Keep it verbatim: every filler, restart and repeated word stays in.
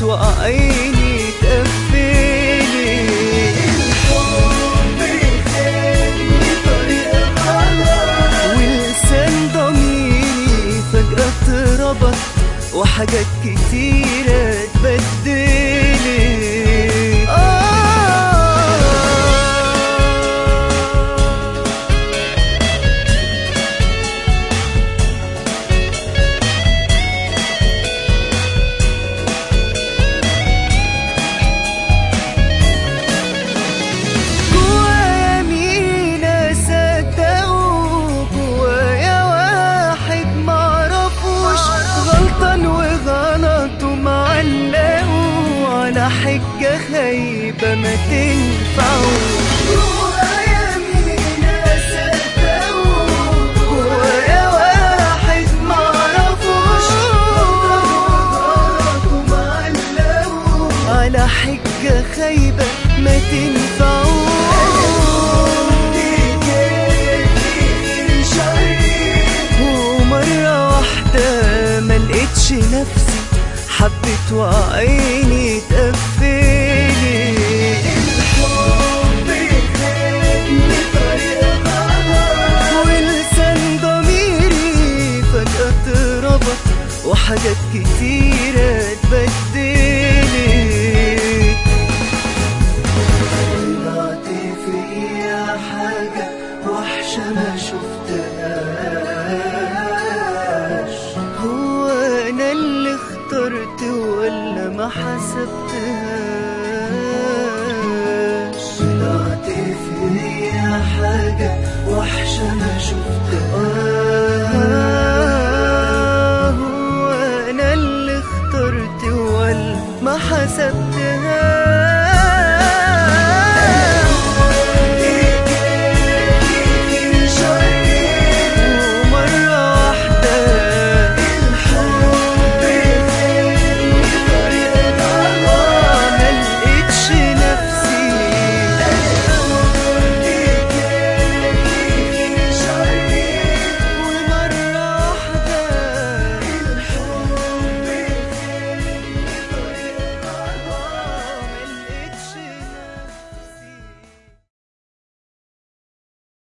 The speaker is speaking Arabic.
وعيني تقفلي. الحب خدني طريق غلط ولسان ضميري فجأة اتربط وحاجات كتيرة اتبدلت. حجة خايبة ما تنفعوش. جوايا مين أصدقه جوايا واحد معرفوش غلط ومعلقوش على حجة خايبة ما تنفعوش. ومرة واحدة ملقتش نفسي حبيت وعيني تقفلي. الحب خدني طريق غلط ولسان ضميري فجأة اتربط وحاجات كتيرة اتبدلت.